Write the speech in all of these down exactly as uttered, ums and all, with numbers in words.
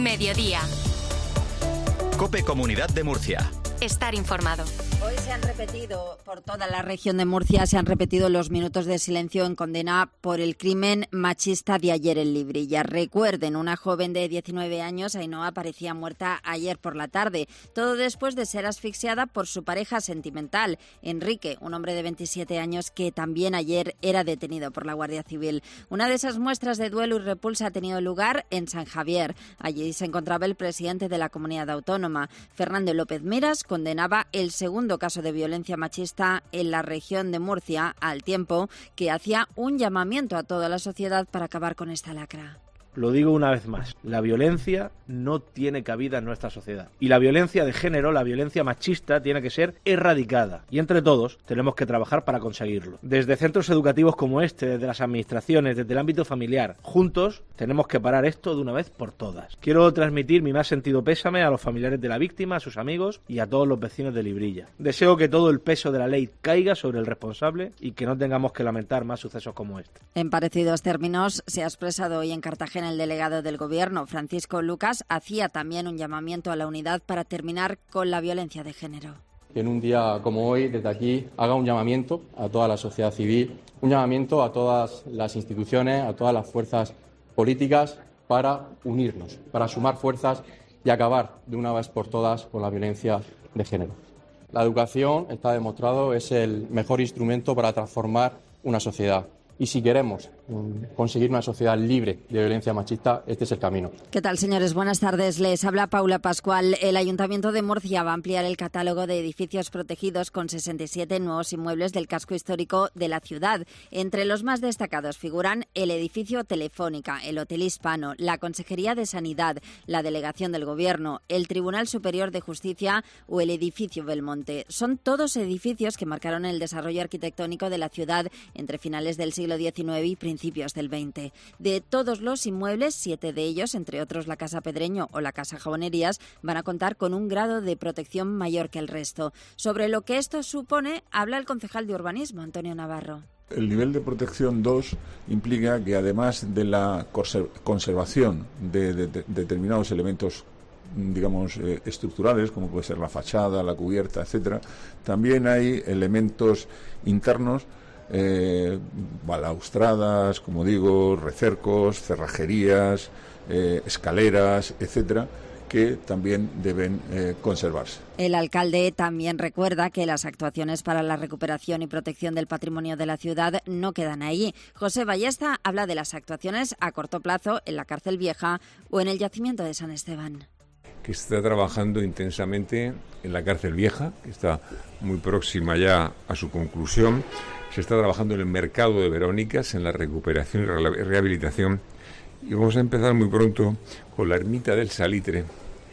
Mediodía. COPE Comunidad de Murcia. Estar informado. Hoy se han repetido, por toda la región de Murcia, se han repetido los minutos de silencio en condena por el crimen machista de ayer en Librilla. Recuerden, una joven de diecinueve años, Ainhoa, aparecía muerta ayer por la tarde. Todo después de ser asfixiada por su pareja sentimental, Enrique, un hombre de veintisiete años que también ayer era detenido por la Guardia Civil. Una de esas muestras de duelo y repulsa ha tenido lugar en San Javier. Allí se encontraba el presidente de la comunidad autónoma. Fernando López Miras condenaba el segundo caso de violencia machista en la región de Murcia, al tiempo que hacía un llamamiento a toda la sociedad para acabar con esta lacra. Lo digo una vez más, la violencia no tiene cabida en nuestra sociedad. Y la violencia de género, la violencia machista, tiene que ser erradicada. Y entre todos tenemos que trabajar para conseguirlo. Desde centros educativos como este, desde las administraciones, desde el ámbito familiar, juntos tenemos que parar esto de una vez por todas. Quiero transmitir mi más sentido pésame a los familiares de la víctima, a sus amigos y a todos los vecinos de Librilla. Deseo que todo el peso de la ley caiga sobre el responsable y que no tengamos que lamentar más sucesos como este. En parecidos términos se ha expresado hoy en Cartagena el delegado del Gobierno, Francisco Lucas, hacía también un llamamiento a la unidad para terminar con la violencia de género. En un día como hoy, desde aquí, haga un llamamiento a toda la sociedad civil, un llamamiento a todas las instituciones, a todas las fuerzas políticas para unirnos, para sumar fuerzas y acabar de una vez por todas con la violencia de género. La educación, está demostrado, es el mejor instrumento para transformar una sociedad. Y si queremos conseguir una sociedad libre de violencia machista, este es el camino. ¿Qué tal, señores? Buenas tardes. Les habla Paula Pascual. El Ayuntamiento de Murcia va a ampliar el catálogo de edificios protegidos con sesenta y siete nuevos inmuebles del casco histórico de la ciudad. Entre los más destacados figuran el edificio Telefónica, el Hotel Hispano, la Consejería de Sanidad, la Delegación del Gobierno, el Tribunal Superior de Justicia o el edificio Belmonte. Son todos edificios que marcaron el desarrollo arquitectónico de la ciudad entre finales del siglo diecinueve y principios del veinte. De todos los inmuebles, siete de ellos, entre otros la Casa Pedreño o la Casa Jabonerías, van a contar con un grado de protección mayor que el resto. Sobre lo que esto supone, habla el concejal de Urbanismo, Antonio Navarro. El nivel de protección dos implica que, además de la conservación de, de, de determinados elementos, digamos, eh, estructurales, como puede ser la fachada, la cubierta, etcétera, también hay elementos internos, Eh, balaustradas, como digo, recercos, cerrajerías, eh, escaleras, etcétera, que también deben eh, conservarse. El alcalde también recuerda que las actuaciones para la recuperación y protección del patrimonio de la ciudad no quedan ahí. José Ballesta habla de las actuaciones a corto plazo en la cárcel vieja o en el yacimiento de San Esteban. Que está trabajando intensamente en la cárcel vieja, que está muy próxima ya a su conclusión. Se está trabajando en el mercado de Verónicas, en la recuperación y rehabilitación. Y vamos a empezar muy pronto con la ermita del Salitre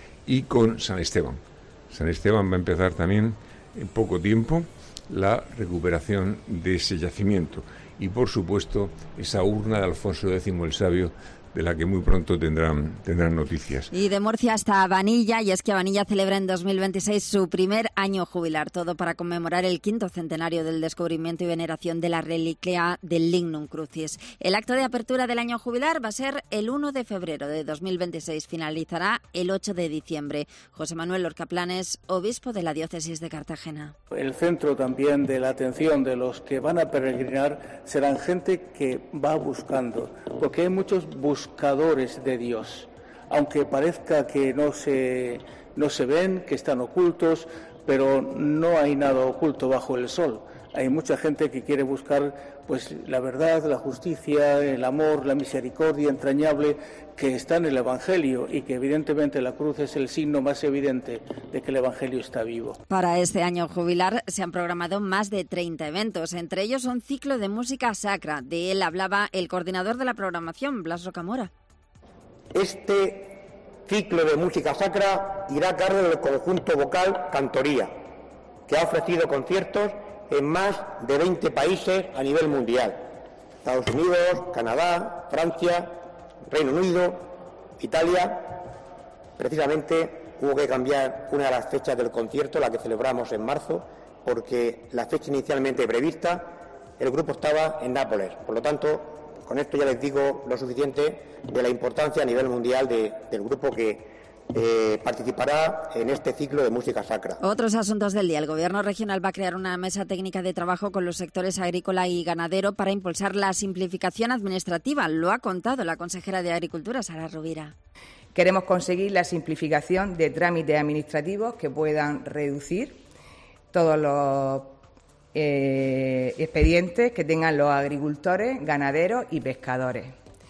y con San Esteban. San Esteban va a empezar también en poco tiempo la recuperación de ese yacimiento. Y, por supuesto, esa urna de Alfonso décimo el Sabio, de la que muy pronto tendrán, tendrán noticias. Y de Murcia hasta Vanilla, y es que Vanilla celebra en dos mil veintiséis su primer año jubilar, todo para conmemorar el quinto centenario del descubrimiento y veneración de la reliquia del Lignum Crucis. El acto de apertura del año jubilar va a ser el uno de febrero de dos mil veintiséis, finalizará el ocho de diciembre. José Manuel Lorca Planes, obispo de la diócesis de Cartagena. El centro también de la atención de los que van a peregrinar serán gente que va buscando, porque hay muchos buscadores buscadores de Dios, aunque parezca que no se, no se ven, que están ocultos, pero no hay nada oculto bajo el sol. Hay mucha gente que quiere buscar pues la verdad, la justicia, el amor, la misericordia entrañable que está en el Evangelio, y que evidentemente la cruz es el signo más evidente de que el Evangelio está vivo. Para este año jubilar se han programado más de treinta eventos, entre ellos un ciclo de música sacra. De él hablaba el coordinador de la programación, Blas Rocamora. Este ciclo de música sacra irá a cargo del conjunto vocal Cantoría, que ha ofrecido conciertos en más de veinte países a nivel mundial: Estados Unidos, Canadá, Francia, Reino Unido, Italia. Precisamente hubo que cambiar una de las fechas del concierto, la que celebramos en marzo, porque la fecha inicialmente prevista, el grupo estaba en Nápoles. Por lo tanto, Con esto ya les digo lo suficiente de la importancia a nivel mundial de, del grupo que eh, participará en este ciclo de música sacra. Otros asuntos del día. El Gobierno regional va a crear una mesa técnica de trabajo con los sectores agrícola y ganadero para impulsar la simplificación administrativa. Lo ha contado la consejera de Agricultura, Sara Rovira. Queremos conseguir la simplificación de trámites administrativos que puedan reducir todos los eh, expedientes que tengan los agricultores, ganaderos y pescadores.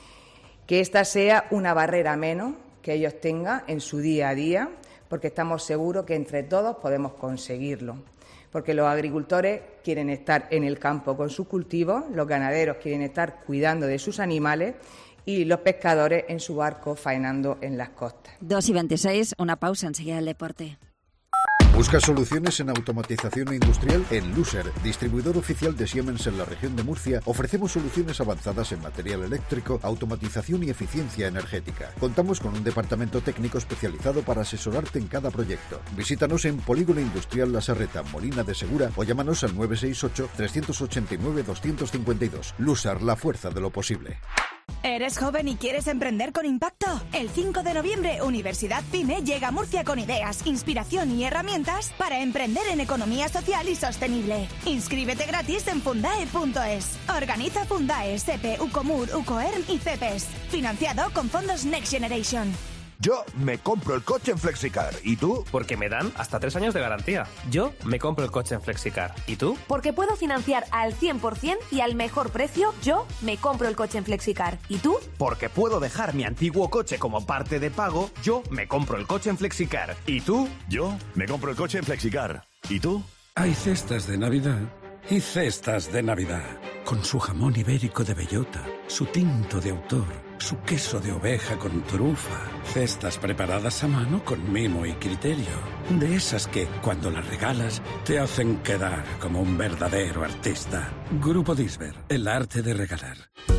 Que esta sea una barrera menos que ellos tengan en su día a día, porque estamos seguros que entre todos podemos conseguirlo. Porque los agricultores quieren estar en el campo con sus cultivos, los ganaderos quieren estar cuidando de sus animales y los pescadores en su barco faenando en las costas. dos y veintiséis, una pausa, enseguida el deporte. ¿Buscas soluciones en automatización industrial? En Luser, distribuidor oficial de Siemens en la región de Murcia, ofrecemos soluciones avanzadas en material eléctrico, automatización y eficiencia energética. Contamos con un departamento técnico especializado para asesorarte en cada proyecto. Visítanos en Polígono Industrial La Serreta, Molina de Segura, o llámanos al nueve seis ocho, tres ocho nueve, dos cinco dos. Luser, la fuerza de lo posible. ¿Eres joven y quieres emprender con impacto? El cinco de noviembre, Universidad PYME llega a Murcia con ideas, inspiración y herramientas para emprender en economía social y sostenible. Inscríbete gratis en fundae punto es. Organiza Fundae, SEPE, UCOMUR, UCOERM y CEPES. Financiado con fondos Next Generation. Yo me compro el coche en Flexicar. ¿Y tú? Porque me dan hasta tres años de garantía. Yo me compro el coche en Flexicar. ¿Y tú? Porque puedo financiar al cien por ciento y al mejor precio. Yo me compro el coche en Flexicar. ¿Y tú? Porque puedo dejar mi antiguo coche como parte de pago. Yo me compro el coche en Flexicar. ¿Y tú? Yo me compro el coche en Flexicar. ¿Y tú? Hay cestas de Navidad y cestas de Navidad. Con su jamón ibérico de bellota, su tinto de autor, su queso de oveja con trufa, cestas preparadas a mano con mimo y criterio. De esas que, cuando las regalas, te hacen quedar como un verdadero artista. Grupo Disber, el arte de regalar.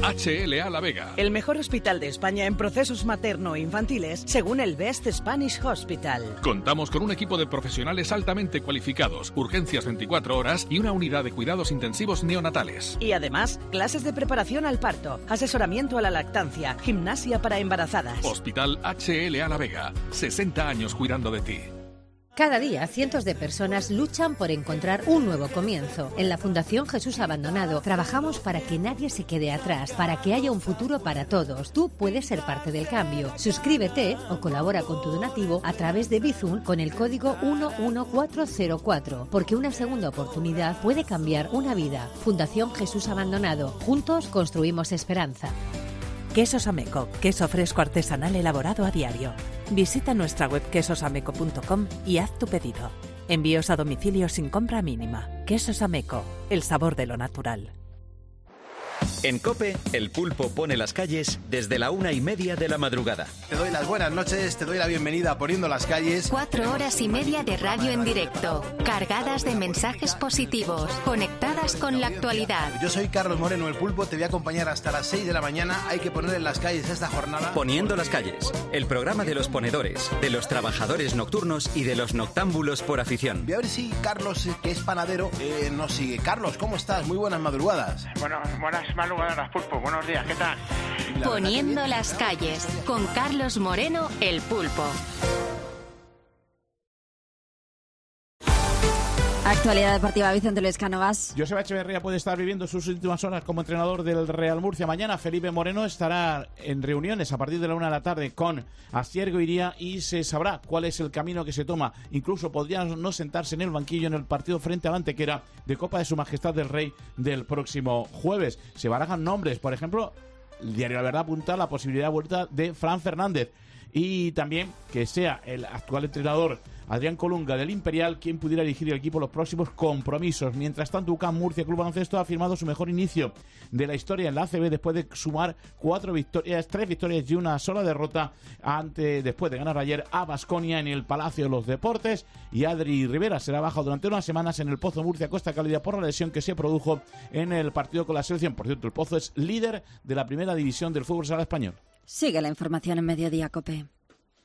H L A La Vega. El mejor hospital de España en procesos materno-infantiles, según el Best Spanish Hospital. Contamos con un equipo de profesionales altamente cualificados, urgencias veinticuatro horas y una unidad de cuidados intensivos neonatales. Y además, clases de preparación al parto, asesoramiento a la lactancia, gimnasia para embarazadas. Hospital H L A La Vega, sesenta años cuidando de ti. Cada día, cientos de personas luchan por encontrar un nuevo comienzo. En la Fundación Jesús Abandonado trabajamos para que nadie se quede atrás, para que haya un futuro para todos. Tú puedes ser parte del cambio. Suscríbete o colabora con tu donativo a través de Bizum con el código uno uno cuatro cero cuatro, porque una segunda oportunidad puede cambiar una vida. Fundación Jesús Abandonado. Juntos construimos esperanza. Quesos Ameco, queso fresco artesanal elaborado a diario. Visita nuestra web quesos ameco punto com y haz tu pedido. Envíos a domicilio sin compra mínima. Quesos Ameco, el sabor de lo natural. En COPE, el pulpo pone las calles desde la una y media de la madrugada. Te doy las buenas noches, te doy la bienvenida a Poniendo las Calles. Cuatro horas y media de radio en directo, cargadas de mensajes positivos, conectadas con la actualidad. Yo soy Carlos Moreno, el pulpo, te voy a acompañar hasta las seis de la mañana. Hay que poner en las calles esta jornada. Poniendo las calles, el programa de los ponedores, de los trabajadores nocturnos y de los noctámbulos por afición. Voy a ver si Carlos, que es panadero, eh, nos sigue. Carlos, ¿cómo estás? Muy buenas madrugadas. Bueno, buenas madrugadas, pulpo. Buenos días, ¿qué tal? Poniendo las calles, con Carlos Moreno, el pulpo. Actualidad deportiva, Vicente Luis Cánovas. Joseba Echeverría puede estar viviendo sus últimas horas como entrenador del Real Murcia. Mañana Felipe Moreno estará en reuniones a partir de la una de la tarde con Asier Goiría y se sabrá cuál es el camino que se toma. Incluso podría no sentarse en el banquillo en el partido frente al Antequera de Copa de Su Majestad del Rey del próximo jueves. Se barajan nombres, por ejemplo, el diario La Verdad apunta a la posibilidad de vuelta de Fran Fernández y también que sea el actual entrenador Adrián Colunga del Imperial quien pudiera dirigir el equipo los próximos compromisos. Mientras tanto, U C A M Murcia Club Baloncesto ha firmado su mejor inicio de la historia en la A C B después de sumar cuatro victorias, tres victorias y una sola derrota ante después de ganar ayer a Baskonia en el Palacio de los Deportes. Y Adri Rivera será baja durante unas semanas en el Pozo Murcia Costa Cálida por la lesión que se produjo en el partido con la selección. Por cierto, el Pozo es líder de la primera división del fútbol sala español. Sigue la información en Mediodía COPE.